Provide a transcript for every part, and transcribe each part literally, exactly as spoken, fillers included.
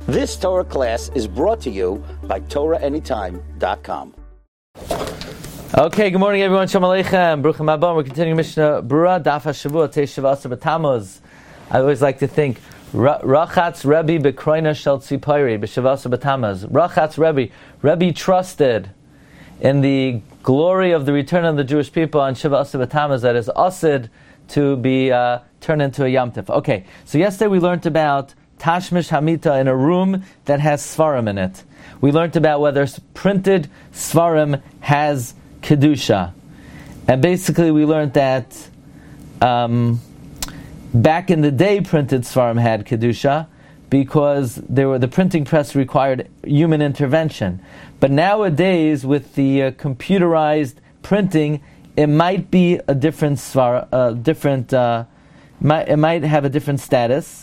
This Torah class is brought to you by Torah Anytime dot com. Okay, good morning everyone. Shalom Aleichem. Bruchim Haba. We're continuing Mishnah Berurah, Daf HaShavua, Teish Shavasar B'Tammuz. I always like to think, Rachatz Rebbe B'Kroina Shel Tzipori B'Shavasar B'Tammuz. Rachatz Rebbe. Rebbe trusted in the glory of the return of the Jewish people on Shavasar B'Tammuz that is asid to be uh, turned into a Yom Tov. Okay, so yesterday we learned about Tashmish Hamita in a room that has Svarim in it. We learned about whether printed Svarim has Kedusha. And basically we learned that um, back in the day printed Svarim had Kedusha because there were, the printing press required human intervention. But nowadays with the uh, computerized printing, it might be a different Svar, uh, different, uh, might, it might have a different status.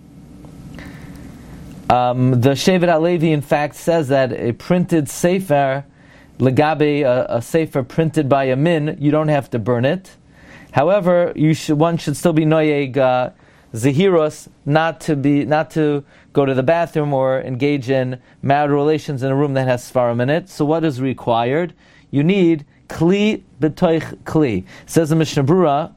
Um, the Shevet HaLevi, in fact, says that a printed sefer, legabe, a, a sefer printed by a min, you don't have to burn it. However, you should, one should still be noyeg uh, zehiros, not to be, not to go to the bathroom or engage in marital relations in a room that has svarim in it. So, what is required? You need kli b'toich kli. Says the Mishnah Berurah,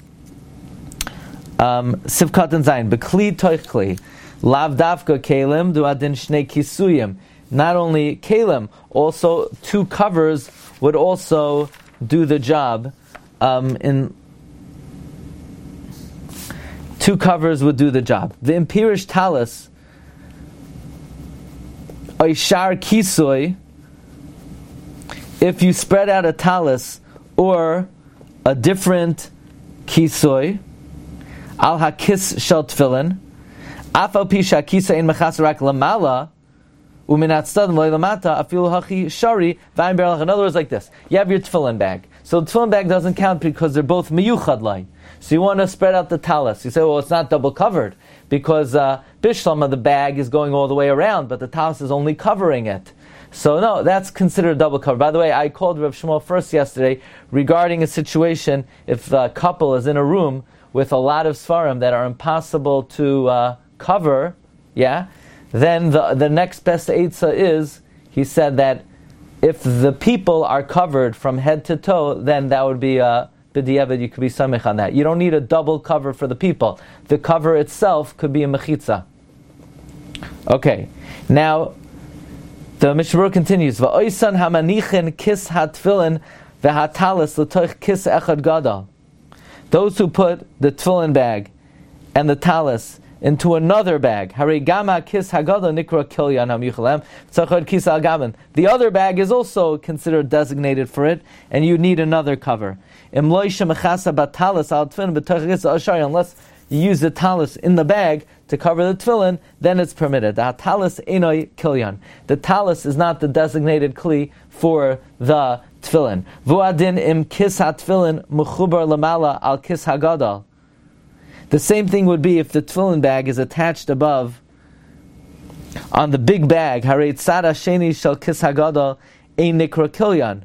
um, sivkat and zayin, b'kli toich kli. Lav davka kelim du adin shnei kisuyim. Not only kelim, also two covers would also do the job. Um, in two covers would do the job. The imperish talis, oishar kisoy. If you spread out a talis or a different kisoy, al hakis shel tefillin. Afal pisha kisa in mechasarak lamala uminat stadim loylamata afilu hachi shari v'ayim beralach. In other words, like this: you have your tefillin bag. So the tefillin bag doesn't count because they're both miyuchad lai. So you want to spread out the talis. You say, well, it's not double covered because uh, bishlama the bag is going all the way around, but the talis is only covering it. So no, that's considered double cover. By the way, I called Rav Shmuel first yesterday regarding a situation if the couple is in a room with a lot of svarim that are impossible to uh, cover, yeah, then the the next best eitzah is, he said that if the people are covered from head to toe, then that would be a b'diavad, you could be samech on that. You don't need a double cover for the people. The cover itself could be a mechitza. Okay, now the Mishnah Berurah continues, va'oisan hamanichin kis hatfilin v'hatalis l'toich kis echad gadol. Those who put the tefillin bag and the talis into another bag. Harigama kis hagada nikra kilyan hamyuchalem tzachad kis algaman. The other bag is also considered designated for it, and you need another cover. Unless you use the talis in the bag to cover the tefillin, then it's permitted. The talis enoi kilyan. The talis is not the designated kli for the tefillin. Vuadin im kis hatfillin mechubar lamala al kis hagadal. The same thing would be if the tefillin bag is attached above on the big bag. Harei tzad hasheni shel kis hagadol ein nikra kilyan.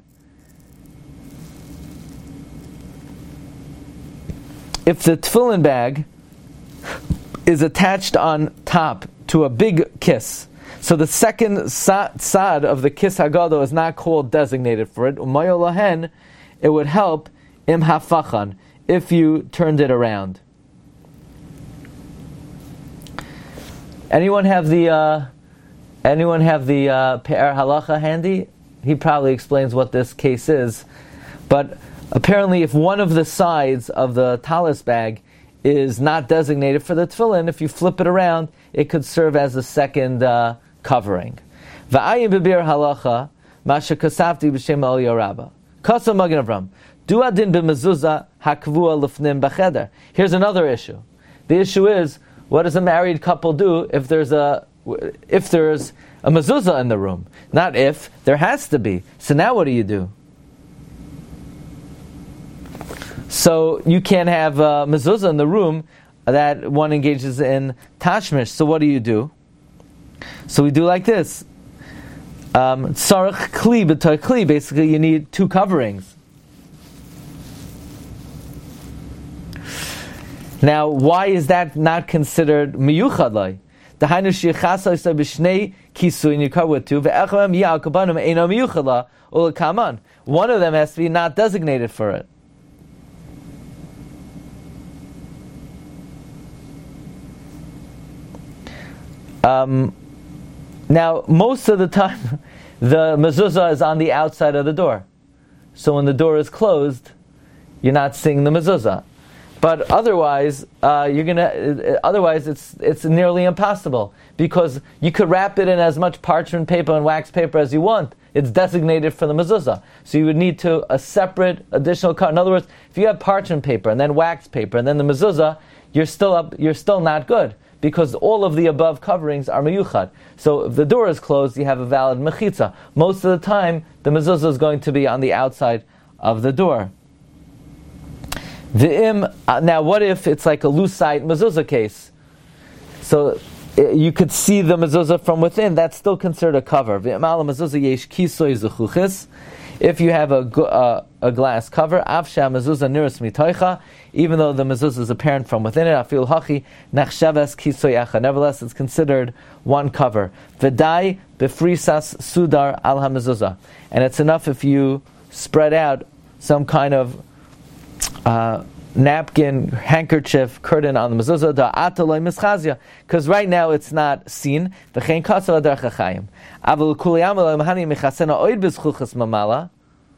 If the tefillin bag is attached on top to a big kiss, so the second tzad of the kis hagadol is not called designated for it. Umayo lahen, it would help im hafachan if you turned it around. Anyone have the uh, anyone have the uh, Pe'er Halacha handy? He probably explains what this case is. But apparently, if one of the sides of the talis bag is not designated for the tefillin, if you flip it around, it could serve as a second uh, covering. Va'ayim b'Be'er Halacha masha kasavti b'shem Eliyahu Rabbah. Kasam Magen Avram. Du adin b'mezuzah hakvua lefnim b'cheder. Here's another issue. The issue is, what does a married couple do if there's a if there's a mezuzah in the room? Not if, there has to be. So now what do you do? So you can't have a mezuzah in the room that one engages in tashmish. So what do you do? So we do like this. Tzarech kli b'toy kli. Basically, you need two coverings. Now, why is that not considered miyuchad lai? The hainu sheichasa isay b'shnei kisui, and you cover with two. Ve'echem yal kabanim eino miyuchala ula kaman. One of them has to be not designated for it. Um, now, most of the time, the mezuzah is on the outside of the door. So when the door is closed, you're not seeing the mezuzah. But otherwise, uh, you're gonna. Otherwise, it's it's nearly impossible, because you could wrap it in as much parchment paper and wax paper as you want. It's designated for the mezuzah, so you would need to a separate additional cover. In other words, if you have parchment paper and then wax paper and then the mezuzah, you're still up. You're still not good, because all of the above coverings are meyuchad. So if the door is closed, you have a valid mechitza. Most of the time, the mezuzah is going to be on the outside of the door. V'im, uh, now what if it's like a lucite mezuzah case? So uh, you could see the mezuzah from within. That's still considered a cover. V'im ala mezuzah yesh kisoy zechuchis. If you have a, uh, a glass cover, afsha mezuzah niras mitoicha, even though the mezuzah is apparent from within it, afil hachi nachshavas kisoy acha. Nevertheless, it's considered one cover. V'dai befrisas sudar al ha-mezuzah. And it's enough if you spread out some kind of Uh, napkin, handkerchief, curtain on the mezuzah, da ataloi mischazia, because right now it's not seen. V'chein kasav adar chachayim. Avul kuliyam mahani mechasena oid b'zchuchas mamala.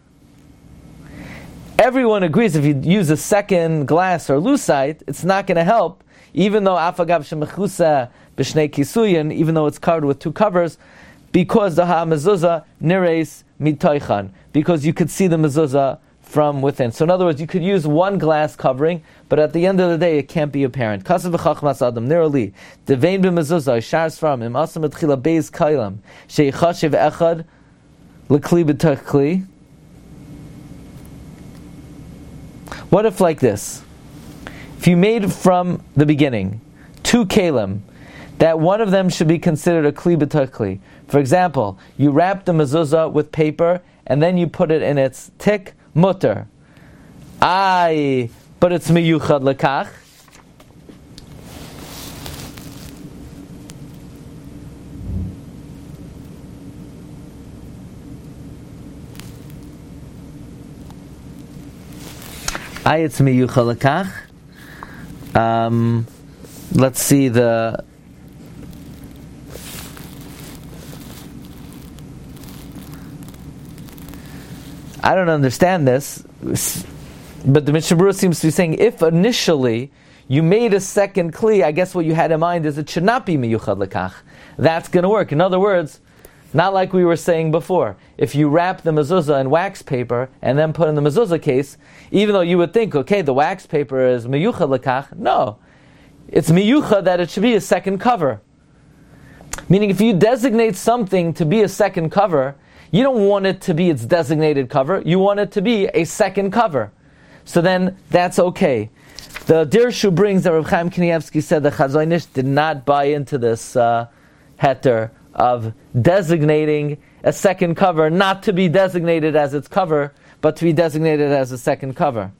Everyone agrees if you use a second glass or lucite, it's not going to help, even though afagav shemechusa b'shnei kisuyin, even though it's covered with two covers, because the ha mezuzah nireis mitoichan, because you could see the mezuzah from within. So in other words, you could use one glass covering, but at the end of the day, it can't be apparent. Kasav v'chachmas adam nirali devein b'mezuzah ishar sfarim im asam etchila beis kailam sheichashiv echad lekli b'tachli. What if like this? If you made from the beginning two kalim, that one of them should be considered a kli b'tachli. For example, you wrap the mezuzah with paper and then you put it in its tick. Mutter. Aye, but it's miyuchad lekach. Aye, it's miyuchad lekach. Um, let's see the. I don't understand this, but the Mishnah Berurah seems to be saying, if initially you made a second kli, I guess what you had in mind is it should not be miyuchad lekach. That's going to work. In other words, not like we were saying before. If you wrap the mezuzah in wax paper and then put in the mezuzah case, even though you would think, okay, the wax paper is miyuchad lekach, no. It's miyuchad that it should be a second cover. Meaning if you designate something to be a second cover, you don't want it to be its designated cover. You want it to be a second cover. So then, that's okay. The Dirshu brings that Rav Chaim Kanievsky said the Chazon Ish did not buy into this uh, heter of designating a second cover, not to be designated as its cover, but to be designated as a second cover.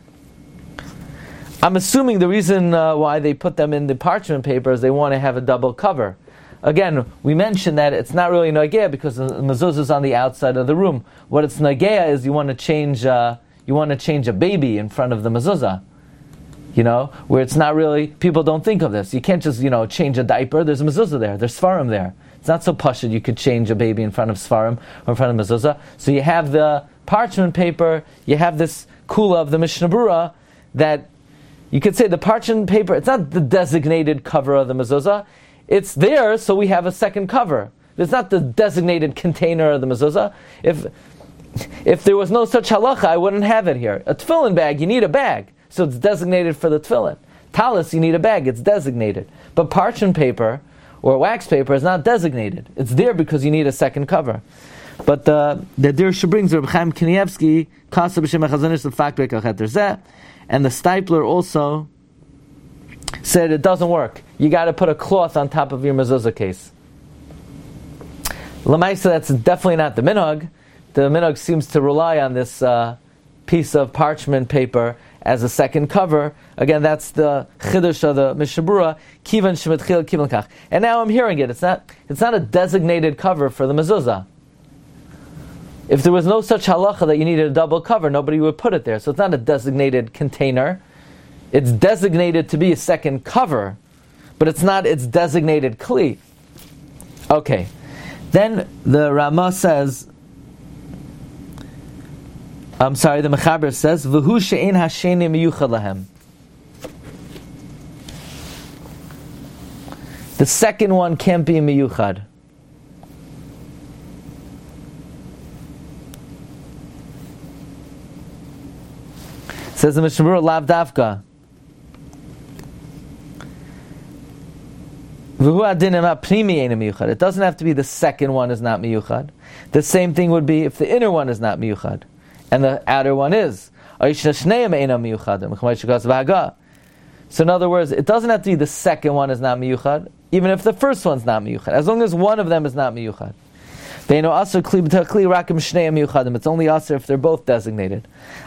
I'm assuming the reason uh, why they put them in the parchment paper is they want to have a double cover. Again, we mentioned that it's not really nageya because the mezuzah is on the outside of the room. What it's nageya is you want to change, uh, you want to change a baby in front of the mezuzah. You know, where it's not really, people don't think of this. You can't just, you know, change a diaper. There's a mezuzah there. There's svarim there. It's not so pashut you could change a baby in front of svarim or in front of mezuzah. So you have the parchment paper, you have this kula of the Mishnah Berurah that you could say the parchment paper, it's not the designated cover of the mezuzah. It's there, so we have a second cover. It's not the designated container of the mezuzah. If if there was no such halacha, I wouldn't have it here. A tefillin bag, you need a bag, so it's designated for the tefillin. Talis, you need a bag, it's designated. But parchment paper or wax paper is not designated. It's there because you need a second cover. But uh, the Dirshu brings Reb Chaim Kanievsky, Kasa b'shem HaChazon Ish l'fak be'kach heter zeh, and the Stipler also said it doesn't work. You got to put a cloth on top of your mezuzah case. L'maisa, that's definitely not the minhag. The minhag seems to rely on this uh, piece of parchment paper as a second cover. Again, that's the Chiddush of the Mishnah Berurah, Kivan Shemitchil Kivan Kach. And now I'm hearing it. It's not, it's not a designated cover for the mezuzah. If there was no such halacha that you needed a double cover, nobody would put it there. So it's not a designated container. It's designated to be a second cover, but it's not its designated kli. Okay. Then the Rama says, I'm sorry, the Mechaber says, V'hu she'en hasheni miyuchad lahem. The second one can't be miyuchad. Says the Mishnah Berurah, Lav Davka. It doesn't have to be the second one is not miyuchad. The same thing would be if the inner one is not miyuchad and the outer one is. So in other words, it doesn't have to be the second one is not miyuchad, even if the first one's not miyuchad, as long as one of them is not miyuchad. It's only asur if they're both designated.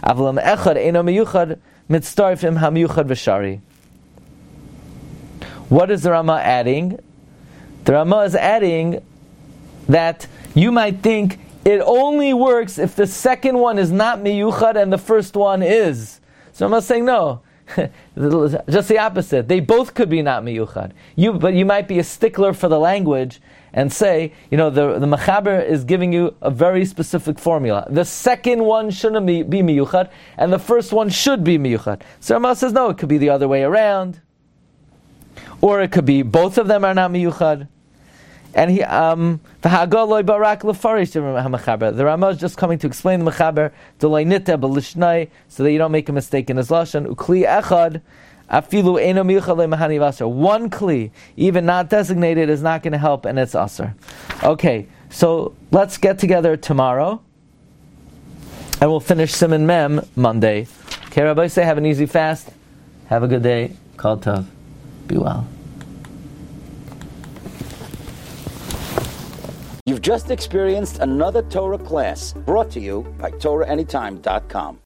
What is the Rama adding? The Rama is adding that you might think it only works if the second one is not miyuchad and the first one is. So Rama is saying no, just the opposite. They both could be not miyuchad. You, but you might be a stickler for the language and say, you know, the, the Mechaber is giving you a very specific formula. The second one shouldn't be, be miyuchad and the first one should be miyuchad. So Rama says no, it could be the other way around. Or it could be both of them are not miyuchad. And he, um, the Hagaloi Barak Lefarish the Mechaber. The Rama is just coming to explain the Mechaber, Delaynita Belishnai, so that you don't make a mistake in his lashon. Ukli Echad, Afilu Eno Miyuchad LeMahani Vasar. One kli, even not designated, is not going to help, and it's asar. Okay, so let's get together tomorrow, and we'll finish Siman Mem Monday. Okay, Rabbi, say have an easy fast. Have a good day. Kol Tov. Be well. You've just experienced another Torah class brought to you by Torah Anytime dot com.